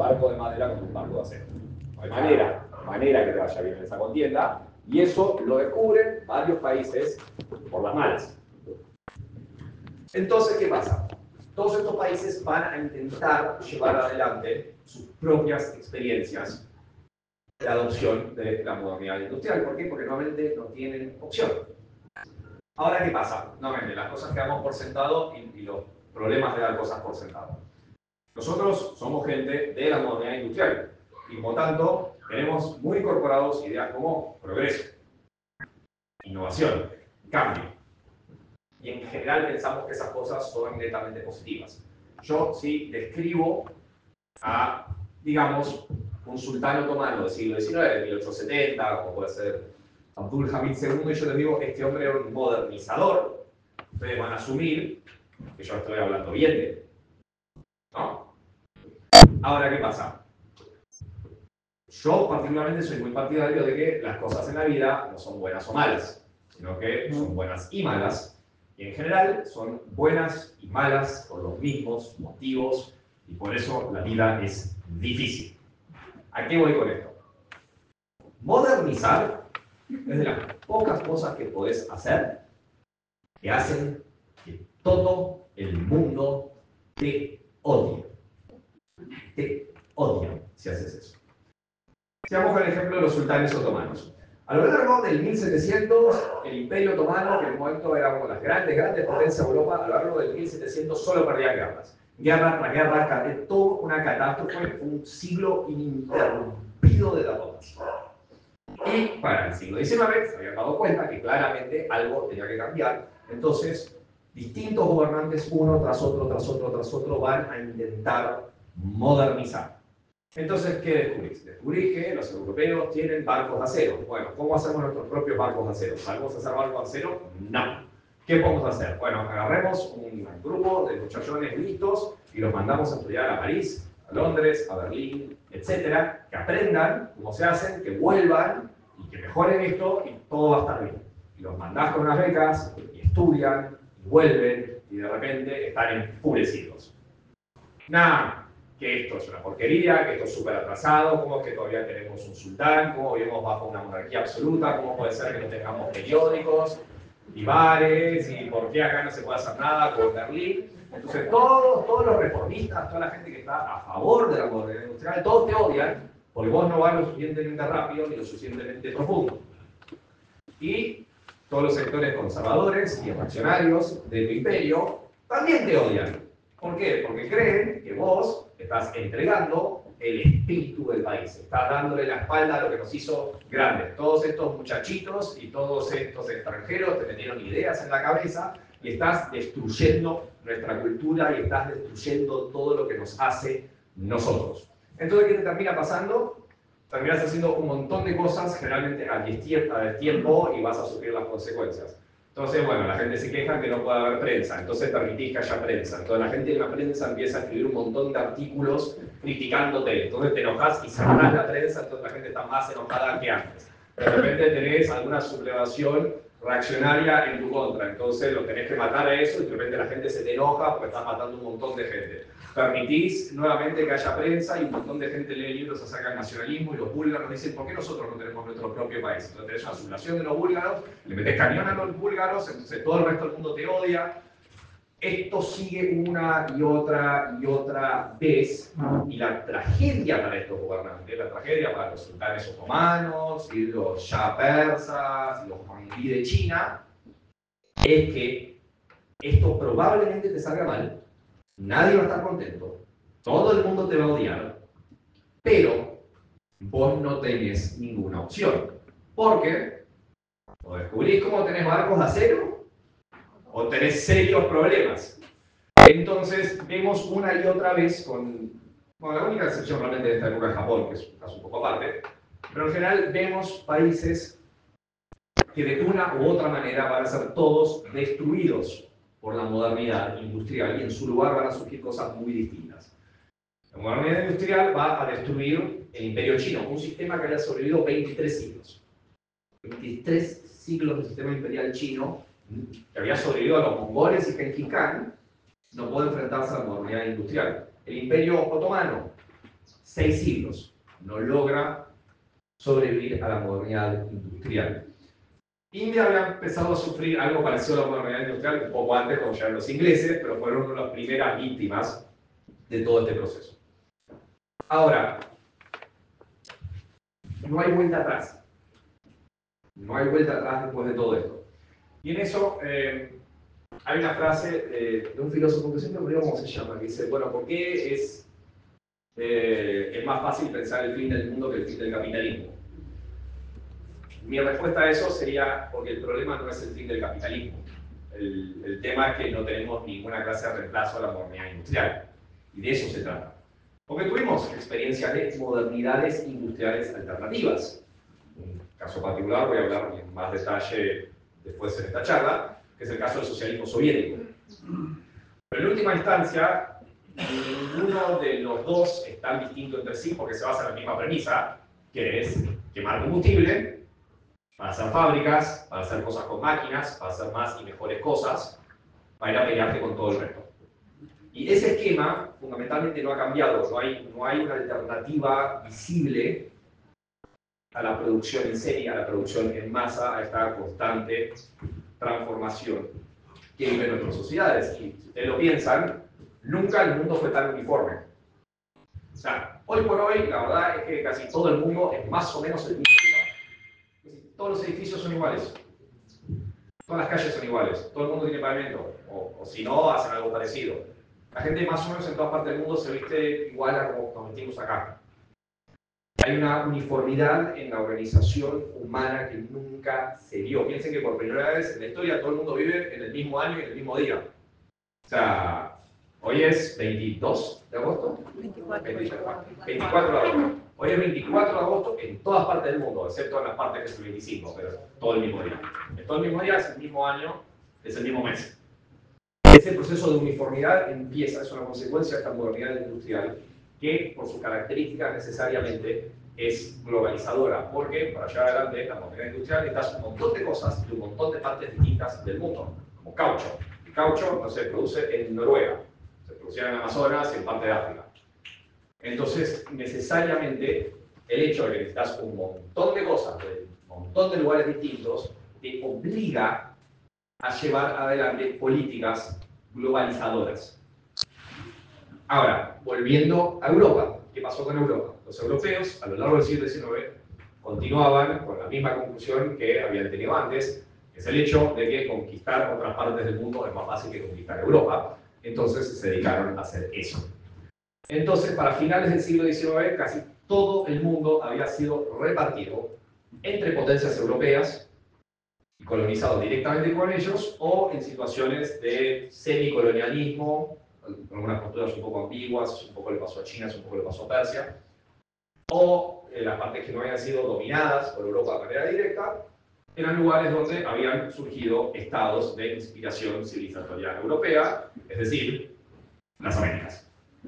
barco de madera contra un barco de acero. No hay manera que te vaya bien en esa contienda, y eso lo descubren varios países por las malas. Entonces, ¿qué pasa? Todos estos países van a intentar llevar adelante sus propias experiencias de adopción de la modernidad industrial. ¿Por qué? Porque nuevamente no tienen opción. Ahora, ¿qué pasa? Nuevamente, las cosas que damos por sentado y los problemas de dar cosas por sentado. Nosotros somos gente de la modernidad industrial y, por tanto, tenemos muy incorporados ideas como progreso, innovación, cambio. Y en general pensamos que esas cosas son netamente positivas. Yo sí describo a, digamos, un sultán otomano del siglo XIX, de 1870, como puede ser Abdul Hamid II, y yo les digo, este hombre era un modernizador. Ustedes van a asumir que yo estoy hablando bien de él, ¿no? Ahora, ¿qué pasa? Yo particularmente soy muy partidario de que las cosas en la vida no son buenas o malas, sino que son buenas y malas, y en general son buenas y malas por los mismos motivos, y por eso la vida es difícil. ¿A qué voy con esto? Modernizar es de las pocas cosas que podés hacer que hacen que todo el mundo te odie. Te odian si haces eso. Sigamos con el ejemplo de los sultanes otomanos. A lo largo del 1700, el Imperio Otomano, que en un momento era una de las grandes potencias de Europa, a lo largo del 1700 solo perdía guerras. Guerra tras guerra, toda una catástrofe, un siglo ininterrumpido de derrotas. Y para el siglo XIX se habían dado cuenta que claramente algo tenía que cambiar. Entonces, distintos gobernantes, uno tras otro, van a intentar modernizar. Entonces, ¿qué descubrís? Descubrí que los europeos tienen barcos de acero. Bueno, ¿cómo hacemos nuestros propios barcos de acero? ¿Sabemos hacer barcos de acero? No. ¿Qué podemos hacer? Bueno, agarremos un grupo de muchachones listos y los mandamos a estudiar a París, a Londres, a Berlín, etcétera, que aprendan cómo se hacen, que vuelvan y que mejoren esto y todo va a estar bien. Y los mandás con unas becas y estudian, y vuelven y de repente están enfurecidos. Nada. Que esto es una porquería, que esto es súper atrasado, cómo es que todavía tenemos un sultán, cómo vivimos bajo una monarquía absoluta, cómo puede ser que no tengamos periódicos y bares, y por qué acá no se puede hacer nada con Berlín. Entonces todos los reformistas, toda la gente que está a favor de la modernidad industrial, todos te odian porque vos no vas lo suficientemente rápido ni lo suficientemente profundo. Y todos los sectores conservadores y reaccionarios de tu imperio también te odian. ¿Por qué? Porque creen que vos estás entregando el espíritu del país, estás dándole la espalda a lo que nos hizo grandes. Todos estos muchachitos y todos estos extranjeros te metieron ideas en la cabeza y estás destruyendo nuestra cultura y estás destruyendo todo lo que nos hace nosotros. Entonces, ¿qué te termina pasando? Terminas haciendo un montón de cosas, generalmente a destiempo, y vas a sufrir las consecuencias. Entonces, bueno, la gente se queja que no puede haber prensa, entonces permitís que haya prensa. Entonces la gente en la prensa empieza a escribir un montón de artículos criticándote. Entonces te enojas y cerrás la prensa, entonces la gente está más enojada que antes. De repente tenés alguna sublevación reaccionaria en tu contra, entonces lo tenés que matar a eso y de repente la gente se te enoja porque estás matando un montón de gente. Permitís nuevamente que haya prensa y un montón de gente lee libros acerca del nacionalismo y los búlgaros dicen, ¿por qué nosotros no tenemos nuestro propio país? Entonces tenés una sublevación de los búlgaros, le metés cañón a los búlgaros, entonces todo el resto del mundo te odia. Esto sigue una y otra vez, y la tragedia para estos gobernantes, la tragedia para los sultanes otomanos, y los shah persas, y los mangrí de China, es que esto probablemente te salga mal, nadie va a estar contento, todo el mundo te va a odiar, pero vos no tenés ninguna opción. Porque o descubrís cómo tenés barcos de acero, o tenés serios problemas. Entonces, vemos una y otra vez bueno, la única excepción realmente de esta época es Japón, que es un caso un poco aparte, pero en general vemos países que de una u otra manera van a ser todos destruidos por la modernidad industrial y en su lugar van a surgir cosas muy distintas. La modernidad industrial va a destruir el imperio chino, un sistema que había sobrevivido 23 siglos. 23 siglos del sistema imperial chino, que había sobrevivido a los mongoles y Genghis Khan, no puede enfrentarse a la modernidad industrial. El imperio otomano, 6 siglos no logra sobrevivir a la modernidad industrial. India había empezado a sufrir algo parecido a la modernidad industrial un poco antes, cuando llegaron los ingleses, pero fueron una de las primeras víctimas de todo este proceso. Ahora, no hay vuelta atrás. No hay vuelta atrás después de todo esto. Y en eso hay una frase de un filósofo que siempre me olvido cómo se llama, que dice, bueno, ¿por qué es más fácil pensar el fin del mundo que el fin del capitalismo? Mi respuesta a eso sería porque el problema no es el fin del capitalismo. El tema es que no tenemos ninguna clase de reemplazo a la modernidad industrial. Y de eso se trata. Porque tuvimos experiencias de modernidades industriales alternativas. Un caso particular, voy a hablar en más detalle después en esta charla, que es el caso del socialismo soviético. Pero en última instancia, ninguno de los dos es tan distinto entre sí porque se basa en la misma premisa, que es quemar combustible para hacer fábricas, para hacer cosas con máquinas, para hacer más y mejores cosas, para ir a pelearte con todo el resto. Y ese esquema fundamentalmente no ha cambiado, no hay una alternativa visible a la producción en serie, a la producción en masa, a esta constante transformación que viven nuestras sociedades. Y si ustedes lo piensan, nunca el mundo fue tan uniforme. O sea, hoy por hoy, la verdad es que casi todo el mundo es más o menos el mismo lugar. Todos los edificios son iguales. Todas las calles son iguales. Todo el mundo tiene pavimento. O si no, hacen algo parecido. La gente más o menos en todas partes del mundo se viste igual a como nos vestimos acá. Hay una uniformidad en la organización humana que nunca se vio. Piensen que por primera vez en la historia todo el mundo vive en el mismo año y en el mismo día. O sea, hoy es 22 de agosto. 24 de agosto. Hoy es 24 de agosto en todas partes del mundo, excepto en las partes que es el 25, pero es todo el mismo día. Es todo el mismo día, es el mismo año, es el mismo mes. Ese proceso de uniformidad empieza, es una consecuencia de esta modernidad industrial que, por sus características, necesariamente es globalizadora, porque para llevar adelante la modernidad industrial necesitas un montón de cosas de un montón de partes distintas del mundo, como caucho. El caucho no se produce en Noruega, se producía en Amazonas y en parte de África. Entonces, necesariamente, el hecho de que necesitas un montón de cosas de un montón de lugares distintos te obliga a llevar adelante políticas globalizadoras. Ahora, volviendo a Europa, ¿qué pasó con Europa? Los europeos, a lo largo del siglo XIX, continuaban con la misma conclusión que habían tenido antes, que es el hecho de que conquistar otras partes del mundo es más fácil que conquistar Europa. Entonces se dedicaron a hacer eso. Entonces, para finales del siglo XIX, casi todo el mundo había sido repartido entre potencias europeas y colonizado directamente con ellos, o en situaciones de semicolonialismo, con algunas posturas un poco ambiguas, un poco le pasó a China, un poco le pasó a Persia, o las partes que no habían sido dominadas por Europa de manera directa, eran lugares donde habían surgido estados de inspiración civilizatoria europea, es decir, las Américas.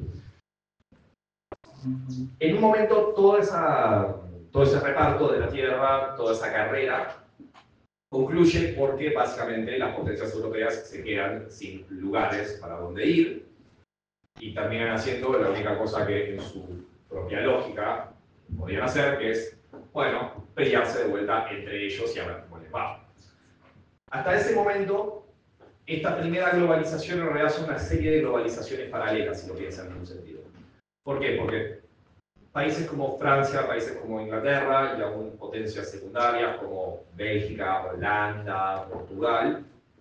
En un momento todo ese reparto de la tierra, toda esa carrera, concluye porque básicamente las potencias europeas se quedan sin lugares para donde ir y terminan haciendo la única cosa que en su propia lógica podían hacer, que es, bueno, pelearse de vuelta entre ellos y a ver cómo les va. Hasta ese momento, esta primera globalización en realidad son una serie de globalizaciones paralelas, si lo piensan en un sentido. ¿Por qué? Porque países como Francia, países como Inglaterra y aún potencias secundarias como Bélgica, Holanda, Portugal,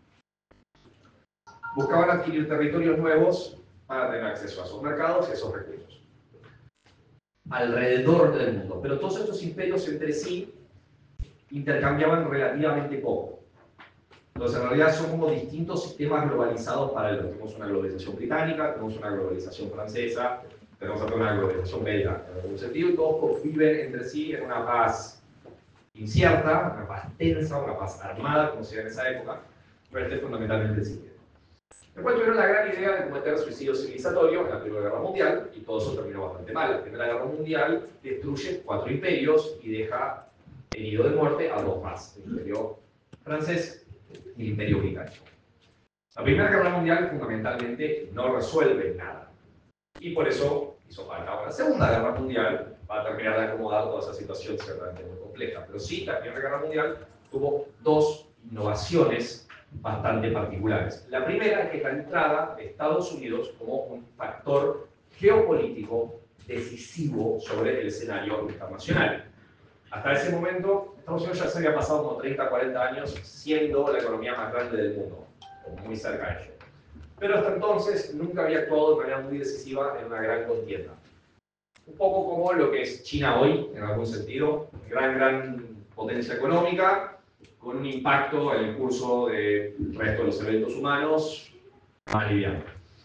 buscaban adquirir territorios nuevos para tener acceso a esos mercados y a esos recursos alrededor del mundo. Pero todos estos imperios entre sí intercambiaban relativamente poco. Entonces, en realidad son como distintos sistemas globalizados paralelos. Tenemos una globalización británica, tenemos una globalización francesa, tenemos también una globalización belga, en algún sentido, y todos conviven entre sí en una paz incierta, una paz tensa, una paz armada, como se llama en esa época, pero este es fundamentalmente el siguiente. Después tuvieron la gran idea de cometer suicidio civilizatorio en la Primera Guerra Mundial, y todo eso terminó bastante mal. La Primera Guerra Mundial destruye 4 imperios y deja herido de muerte a 2 más, el imperio francés y el imperio británico. La Primera Guerra Mundial fundamentalmente no resuelve nada. Y por eso hizo falta. Ahora, la Segunda Guerra Mundial va a terminar de acomodar toda esa situación ciertamente muy compleja, pero sí, la Primera Guerra Mundial tuvo dos innovaciones bastante particulares. La primera es que la entrada de Estados Unidos como un factor geopolítico decisivo sobre el escenario internacional. Hasta ese momento, Estados Unidos ya se había pasado como 30, 40 años siendo la economía más grande del mundo, o muy cerca de ello. Pero hasta entonces nunca había actuado de manera muy decisiva en una gran contienda. Un poco como lo que es China hoy, en algún sentido, gran potencia económica, con un impacto en el curso del resto de los eventos humanos más liviano.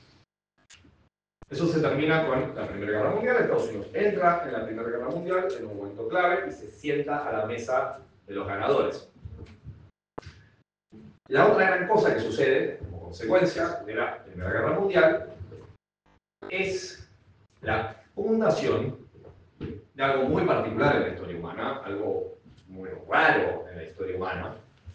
Eso se termina con la Primera Guerra Mundial. Estados Unidos entra en la Primera Guerra Mundial en un momento clave y se sienta a la mesa de los ganadores. La otra gran cosa que sucede como consecuencia de la Primera Guerra Mundial es la fundación de algo muy particular en la historia humana, algo muy raro en la historia humana,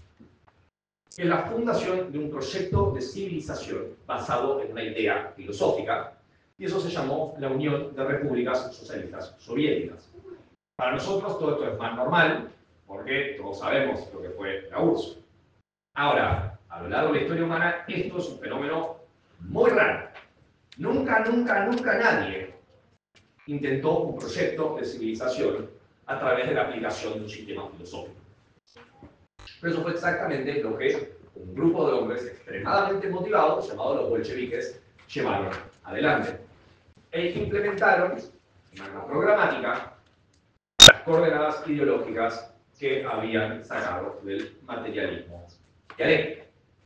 que es la fundación de un proyecto de civilización basado en una idea filosófica, y eso se llamó la Unión de Repúblicas Socialistas Soviéticas. Para nosotros todo esto es más normal, porque todos sabemos lo que fue la URSS. Ahora, a lo largo de la historia humana, esto es un fenómeno muy raro. Nunca nadie intentó un proyecto de civilización a través de la aplicación de un sistema filosófico. Pero eso fue exactamente lo que un grupo de hombres extremadamente motivados, llamados los bolcheviques, llevaron adelante. E implementaron de manera programática las coordenadas ideológicas que habían sacado del materialismo dialéctico.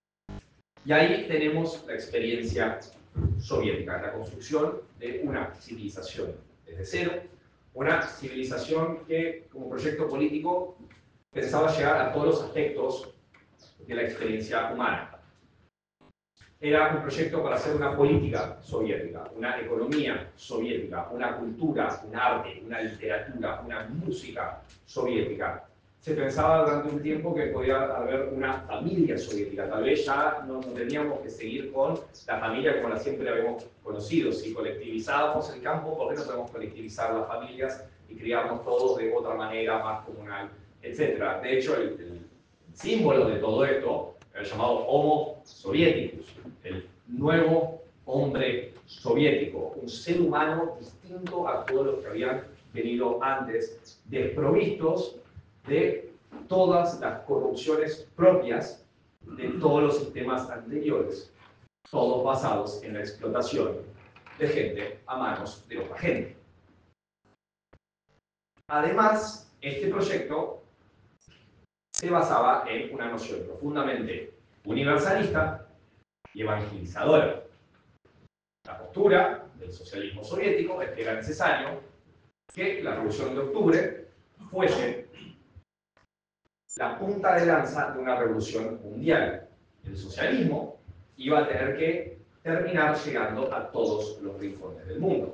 Y ahí tenemos la experiencia soviética, la construcción de una civilización desde cero, una civilización que, como proyecto político, pensaba llegar a todos los aspectos de la experiencia humana. Era un proyecto para hacer una política soviética, una economía soviética, una cultura, un arte, una literatura, una música soviética. Se pensaba durante un tiempo que podía haber una familia soviética. Tal vez ya no teníamos que seguir con la familia como la siempre habíamos conocido. Si colectivizábamos el campo, ¿por qué no podemos colectivizar las familias y criarnos todos de otra manera más comunal, etcétera? De hecho, el símbolo de todo esto, el llamado Homo Soviéticus, el nuevo hombre soviético, un ser humano distinto a todos los que habían venido antes, desprovistos de todas las corrupciones propias de todos los sistemas anteriores, todos basados en la explotación de gente a manos de otra gente. Además, este proyecto se basaba en una noción profundamente universalista y evangelizadora. La postura del socialismo soviético es que era necesario que la Revolución de Octubre fuese la punta de lanza de una revolución mundial. El socialismo iba a tener que terminar llegando a todos los rincones del mundo.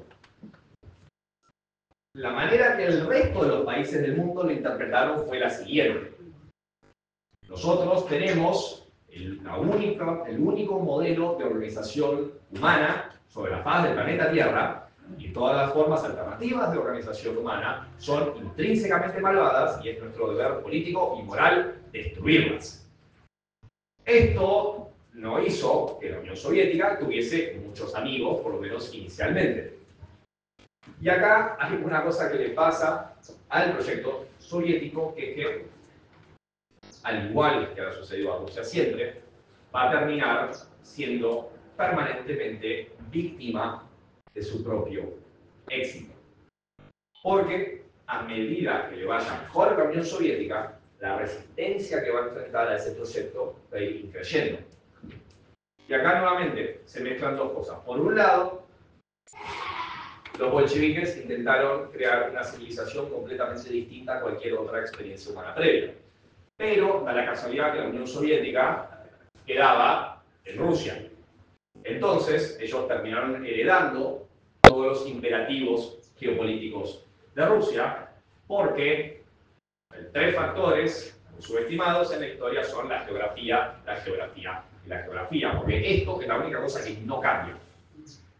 La manera que el resto de los países del mundo lo interpretaron fue la siguiente. Nosotros tenemos el único modelo de organización humana sobre la faz del planeta Tierra, y todas las formas alternativas de organización humana son intrínsecamente malvadas y es nuestro deber político y moral destruirlas. Esto no hizo que la Unión Soviética tuviese muchos amigos, por lo menos inicialmente. Y acá hay una cosa que le pasa al proyecto soviético, que es que, al igual que ha sucedido a Rusia siempre, va a terminar siendo permanentemente víctima de su propio éxito. Porque a medida que le vaya mejor a la Unión Soviética, la resistencia que va a enfrentar a ese proyecto va a ir creciendo. Y acá nuevamente se mezclan dos cosas. Por un lado, los bolcheviques intentaron crear una civilización completamente distinta a cualquier otra experiencia humana previa. Pero da la casualidad que la Unión Soviética quedaba en Rusia. Entonces, ellos terminaron heredando todos los imperativos geopolíticos de Rusia, porque tres factores muy subestimados en la historia son la geografía y la geografía, porque esto es la única cosa que no cambia.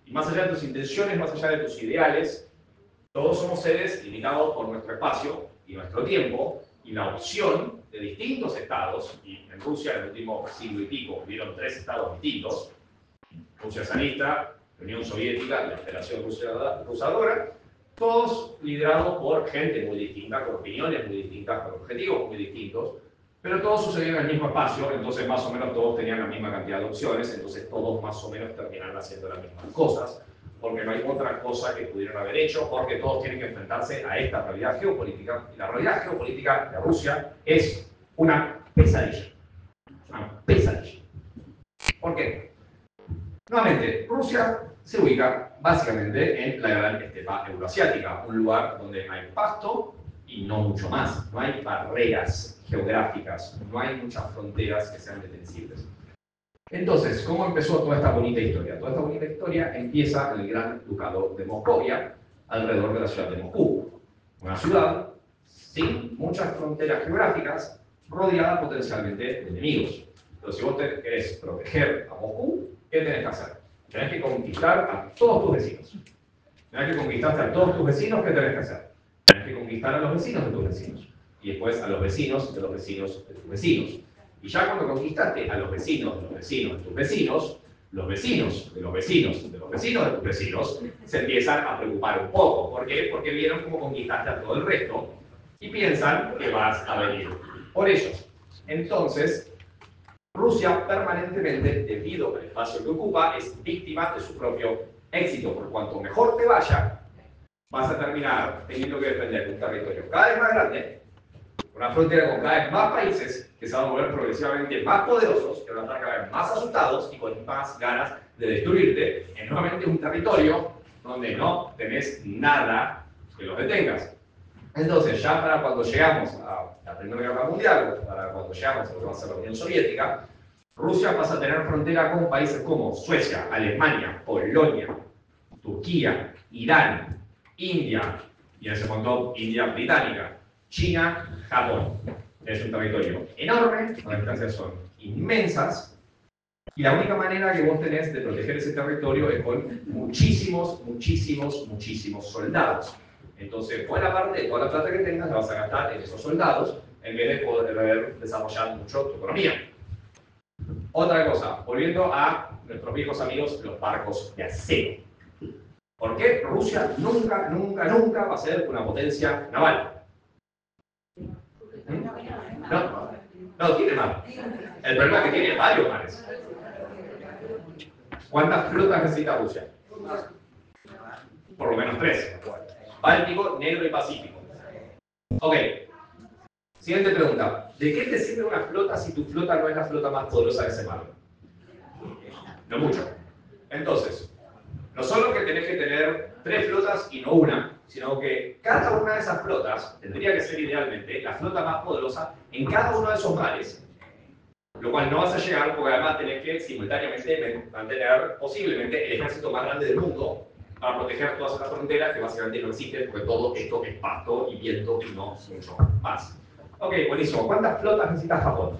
Y más allá de tus intenciones, más allá de tus ideales, todos somos seres limitados por nuestro espacio y nuestro tiempo, y la opción de distintos estados, y en Rusia en el último siglo y pico hubieron 3 estados distintos, Rusia zarista, la Unión Soviética y la Federación Rusa ahora, todos liderados por gente muy distinta, con opiniones muy distintas, con objetivos muy distintos, pero todos sucedían en el mismo espacio, entonces más o menos todos tenían la misma cantidad de opciones, entonces todos más o menos terminaron haciendo las mismas cosas, porque no hay otra cosa que pudieran haber hecho, porque todos tienen que enfrentarse a esta realidad geopolítica, y la realidad geopolítica de Rusia es una pesadilla. Una pesadilla. ¿Por qué? Nuevamente, Rusia se ubica básicamente en la gran estepa euroasiática, un lugar donde hay pasto y no mucho más. No hay barreras geográficas, no hay muchas fronteras que sean defensibles. Entonces, ¿cómo empezó toda esta bonita historia? Toda esta bonita historia empieza en el Gran Ducado de Moscovia, alrededor de la ciudad de Moscú. Una ciudad sin muchas fronteras geográficas, rodeada potencialmente de enemigos. Entonces, si vos querés proteger a Moscú, ¿qué tenés que hacer? Tenés que conquistar a todos tus vecinos. Tenés que conquistarte a todos tus vecinos, ¿qué tenés que hacer? Tenés que conquistar a los vecinos de tus vecinos. Y después a los vecinos de los vecinos de tus vecinos. Y ya cuando conquistaste a los vecinos de los vecinos de tus vecinos, los vecinos de los vecinos de los vecinos de tus vecinos se empiezan a preocupar un poco. ¿Por qué? Porque vieron cómo conquistaste a todo el resto y piensan que vas a venir por ellos. Entonces, Rusia permanentemente, debido al espacio que ocupa, es víctima de su propio éxito. Por cuanto mejor te vaya, vas a terminar teniendo que defender un territorio cada vez más grande, una frontera con cada vez más países que se van a volver progresivamente más poderosos, que van a estar cada vez más asustados y con más ganas de destruirte, en nuevamente un territorio donde no tenés nada que los detengas. Entonces, ya para cuando llegamos a la Primera Guerra Mundial, o para cuando llegamos a lo que va a ser la Unión Soviética, Rusia pasa a tener frontera con países como Suecia, Alemania, Polonia, Turquía, Irán, India, y en ese momento India británica, China, Japón. Es un territorio enorme, las distancias son inmensas, y la única manera que vos tenés de proteger ese territorio es con muchísimos soldados. Entonces, buena parte de toda la plata que tengas la vas a gastar en esos soldados, en vez de poder desarrollar mucho tu economía. Otra cosa, volviendo a nuestros viejos amigos, los barcos de acero. ¿Por qué Rusia nunca va a ser una potencia naval? No tiene mar. El problema es que tiene varios mares. ¿Cuántas flotas necesita Rusia? Por lo menos 3. Báltico, Negro y Pacífico. Ok. Siguiente pregunta. ¿De qué te sirve una flota si tu flota no es la flota más poderosa de ese mar? No mucho. Entonces, no solo que tenés que tener 3 flotas y no una, sino que cada una de esas flotas tendría que ser idealmente la flota más poderosa en cada uno de esos mares, lo cual no vas a llegar porque además tenés que simultáneamente mantener posiblemente el ejército más grande del mundo para proteger todas esas fronteras que básicamente no existen porque todo esto es pasto y viento y no mucho más. Ok, buenísimo. ¿Cuántas flotas necesita Japón?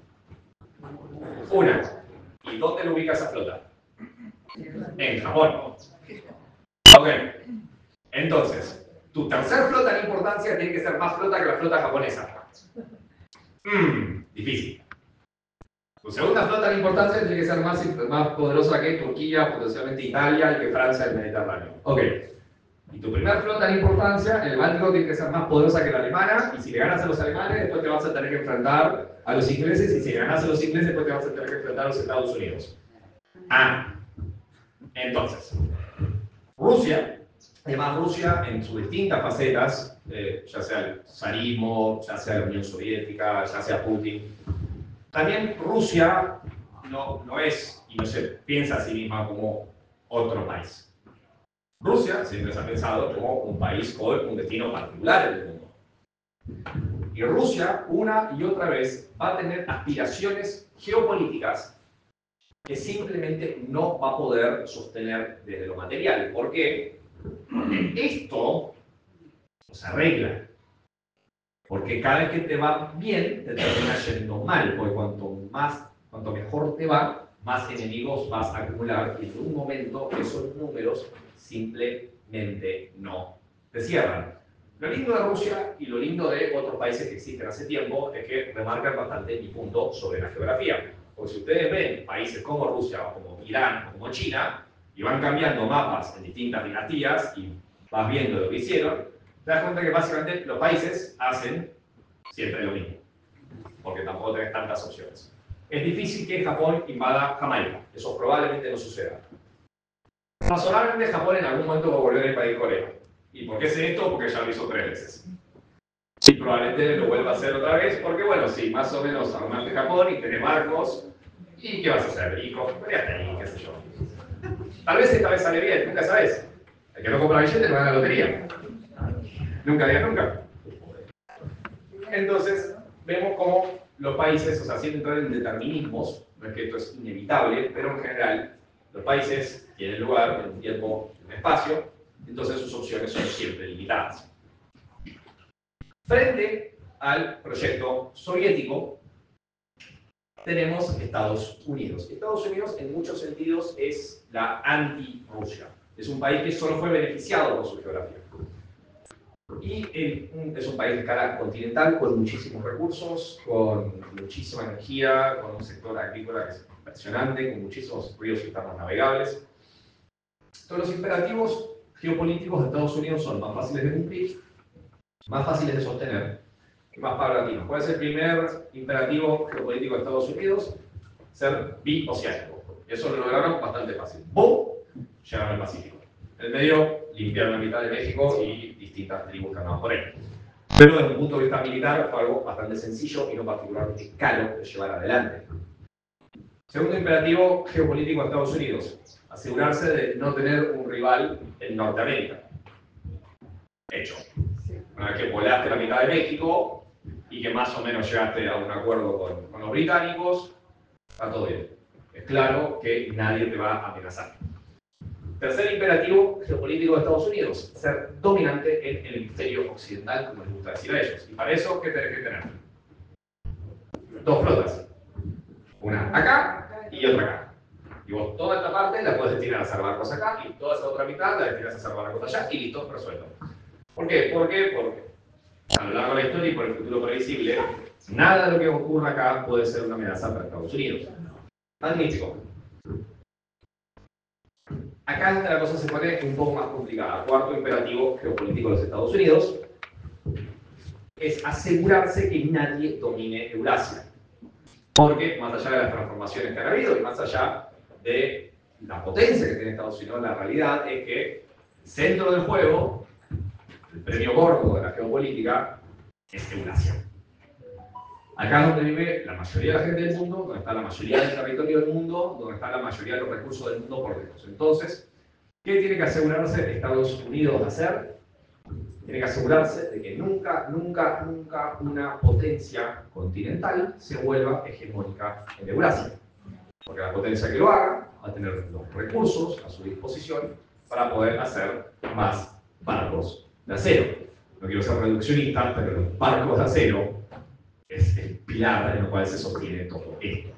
Una. ¿Y dónde lo ubica esa flota? En Japón. Ok. Entonces, tu tercer flota en importancia tiene que ser más flota que la flota japonesa. Difícil. Tu segunda flota en importancia tiene que ser más poderosa que Turquía, potencialmente Italia y que Francia del Mediterráneo. Ok. Y tu primera flota en importancia, en el Báltico, tiene que ser más poderosa que la alemana, y si le ganas a los alemanes, después te vas a tener que enfrentar a los ingleses, y si le ganas a los ingleses, después te vas a tener que enfrentar a los Estados Unidos. Entonces, Rusia, además Rusia en sus distintas facetas, ya sea el zarismo, ya sea la Unión Soviética, ya sea Putin, también Rusia no es, y no se piensa a sí misma como otro país. Rusia siempre se ha pensado como un país con un destino particular en el mundo. Y Rusia, una y otra vez, va a tener aspiraciones geopolíticas que simplemente no va a poder sostener desde lo material. ¿Por qué? Porque esto no se arregla. Porque cada vez que te va bien, te termina yendo mal. Porque cuanto mejor te va, más enemigos vas a acumular y en un momento esos números simplemente no te cierran. Lo lindo de Rusia y lo lindo de otros países que existen hace tiempo es que remarcan bastante mi punto sobre la geografía. Porque si ustedes ven países como Rusia, o como Irán, o como China, y van cambiando mapas en distintas dinastías y vas viendo lo que hicieron, te das cuenta que básicamente los países hacen siempre lo mismo. Porque tampoco tenés tantas opciones. Es difícil que Japón invada Jamaica. Eso probablemente no suceda. Razonablemente Japón en algún momento va a volver a invadir Corea. ¿Y por qué sé esto? Porque ya lo hizo 3 veces. Y probablemente lo vuelva a hacer otra vez, porque bueno, sí, más o menos armaste Japón y tenés barcos. ¿Y qué vas a hacer? Y hasta ahí, qué sé yo. Tal vez esta vez sale bien, nunca sabes. El que no compra billetes no gana la lotería. Nunca digas nunca. Entonces, vemos cómo los países, o sea, sin entrar en determinismos, no es que esto es inevitable, pero en general, los países tienen lugar en un tiempo, en un espacio, entonces sus opciones son siempre limitadas. Frente al proyecto soviético, tenemos Estados Unidos. Estados Unidos, en muchos sentidos, es la anti-Rusia. Es un país que solo fue beneficiado por su geografía. Y es un país de escala continental con muchísimos recursos, con muchísima energía, con un sector agrícola que es impresionante, con muchísimos ríos internos navegables. Todos los imperativos geopolíticos de Estados Unidos son más fáciles de cumplir, más fáciles de sostener y más paulatinos. ¿Cuál es el primer imperativo geopolítico de Estados Unidos? Ser bioceánico. Eso lo lograron bastante fácil. ¡Bum! Llegaron al Pacífico. En el medio limpiaron la mitad de México y distintas tribus que andaban por ahí. Pero desde un punto de vista militar fue algo bastante sencillo y no particularmente caro de llevar adelante. Segundo imperativo geopolítico de Estados Unidos: asegurarse de no tener un rival en Norteamérica. Hecho. Una vez que volaste la mitad de México y que más o menos llegaste a un acuerdo con los británicos, está todo bien. Es claro que nadie te va a amenazar. Tercer imperativo geopolítico de Estados Unidos: ser dominante en el hemisferio occidental, como les gusta decir a ellos. Y para eso, ¿qué tenés que tener? 2 flotas. Una acá y otra acá. Y vos toda esta parte la puedes destinar a hacer barcos acá y toda esa otra mitad la destinas a hacer barcos allá y listo, resuelto. ¿Por qué? Porque a lo largo de la historia y por el futuro previsible, nada de lo que ocurra acá puede ser una amenaza para Estados Unidos. Magnífico. Acá es donde la cosa se pone un poco más complicada. Cuarto imperativo geopolítico de los Estados Unidos es asegurarse que nadie domine Eurasia. Porque más allá de las transformaciones que han habido y más allá de la potencia que tiene Estados Unidos, la realidad es que el centro del juego, el premio gordo de la geopolítica, es Eurasia. Acá es donde vive la mayoría de la gente del mundo, donde está la mayoría del territorio del mundo, donde está la mayoría de los recursos del mundo por lejos. Entonces, ¿qué tiene que asegurarse Estados Unidos de hacer? Tiene que asegurarse de que nunca una potencia continental se vuelva hegemónica en Eurasia. Porque la potencia que lo haga va a tener los recursos a su disposición para poder hacer más barcos de acero. No quiero ser reduccionista, pero los barcos de acero es el pilar en el cual se sostiene todo esto.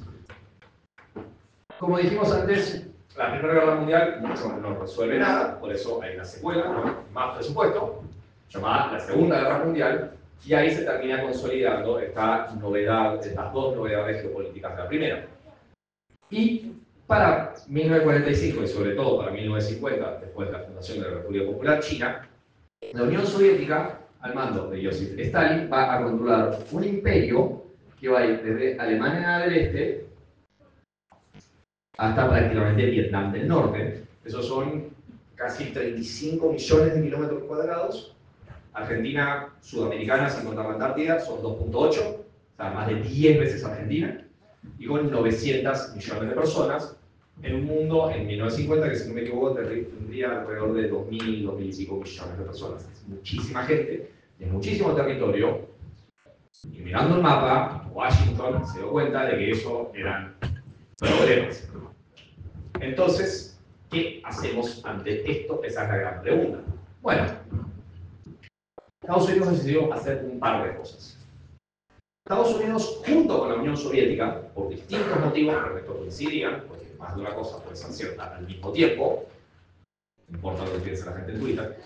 Como dijimos antes, la Primera Guerra Mundial no resuelve nada, por eso hay una secuela con más presupuesto, llamada la Segunda Guerra Mundial, y ahí se termina consolidando estas 2 novedades geopolíticas de la primera. Y para 1945 y sobre todo para 1950, después de la fundación de la República Popular China, la Unión Soviética, al mando de Joseph Stalin, va a controlar un imperio que va a ir desde Alemania del Este hasta prácticamente Vietnam del Norte. Esos son casi 35 millones de kilómetros cuadrados. Argentina, sudamericana, sin contar la Antártida, son 2.8, o sea, más de 10 veces Argentina, y con 900 millones de personas, en un mundo en 1950 que, si no me equivoco, tendría alrededor de 2.000 y pico millones de personas. Es muchísima gente, es muchísimo territorio, y mirando el mapa, Washington se dio cuenta de que eso eran problemas. Entonces, ¿qué hacemos ante esto? Esa es la gran pregunta. Bueno, Estados Unidos decidió hacer un par de cosas. Estados Unidos, junto con la Unión Soviética, por distintos motivos, pero esto coincidían, porque más de una cosa puede ser cierta al mismo tiempo, no importa lo que piense la gente en Twitter,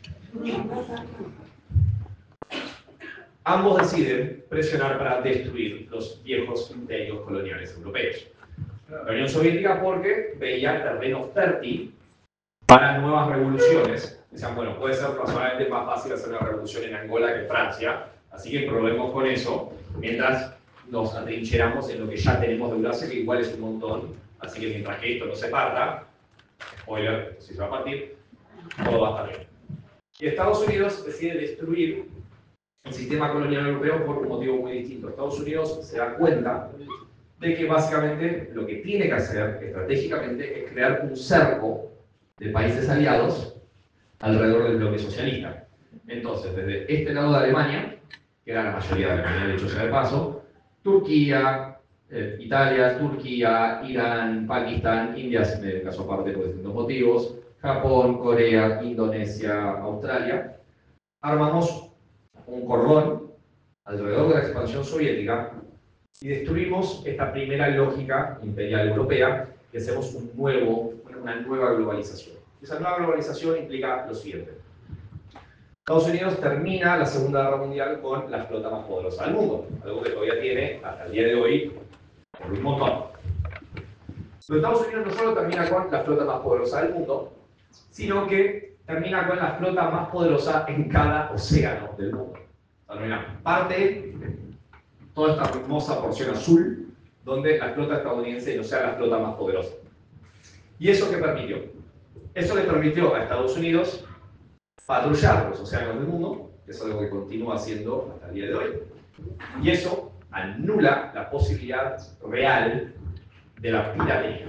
ambos deciden presionar para destruir los viejos imperios coloniales europeos. La Unión Soviética porque veía terreno fértil para nuevas revoluciones. Decían, bueno, puede ser razonablemente más fácil hacer una revolución en Angola que en Francia, así que probemos con eso, mientras nos atrincheramos en lo que ya tenemos de Eurasia, que igual es un montón, así que mientras que esto no se parta, spoiler, si se va a partir, todo va a estar bien. Y Estados Unidos decide destruir el sistema colonial europeo por un motivo muy distinto. Estados Unidos se da cuenta de que básicamente lo que tiene que hacer estratégicamente es crear un cerco de países aliados alrededor del bloque socialista. Entonces, desde este lado de Alemania, que era la mayoría de Alemania, dicho sea de paso, Turquía, Italia, Turquía, Irán, Pakistán, India, en caso aparte por distintos motivos, Japón, Corea, Indonesia, Australia, armamos un cordón alrededor de la expansión soviética y destruimos esta primera lógica imperial europea y hacemos una nueva globalización. Esa nueva globalización implica lo siguiente. Estados Unidos termina la Segunda Guerra Mundial con la flota más poderosa del mundo, algo que todavía tiene hasta el día de hoy por un montón. Pero Estados Unidos no solo termina con la flota más poderosa del mundo, sino que termina con la flota más poderosa en cada océano del mundo. O sea, termina parte de toda esta hermosa porción azul, donde la flota estadounidense no sea la flota más poderosa. ¿Y eso qué permitió? Eso le permitió a Estados Unidos patrullar los océanos del mundo, que es algo que continúa haciendo hasta el día de hoy, y eso anula la posibilidad real de la piratería.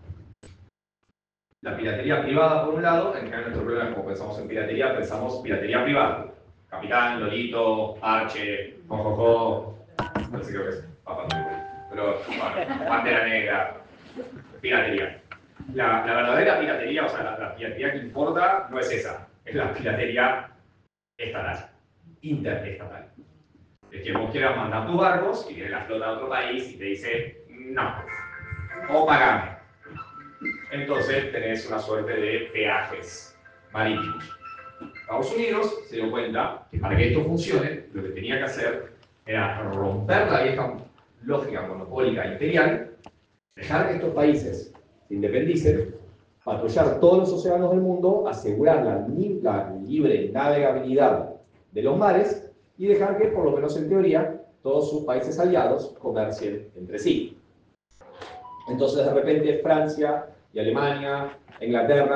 La piratería privada, por un lado, en general nuestro problema es como pensamos en piratería, pensamos piratería privada. Capitán, Lolito, Arche, Jojojo, no sé qué es, Papá, pero bueno, Bandera Negra, piratería. La verdadera piratería, o sea, la piratería que importa, no es esa, es la piratería estatal, interestatal. Es que vos quieras mandar tus barcos y viene la flota de otro país y te dice, no, o pagame. Entonces tenés una suerte de peajes marítimos. Estados Unidos se dio cuenta que para que esto funcione, lo que tenía que hacer era romper la vieja lógica monopólica imperial, dejar que estos países se independicen, patrullar todos los océanos del mundo, asegurar la libre navegabilidad de los mares y dejar que, por lo menos en teoría, todos sus países aliados comercien entre sí. Entonces, de repente, Francia y Alemania, Inglaterra,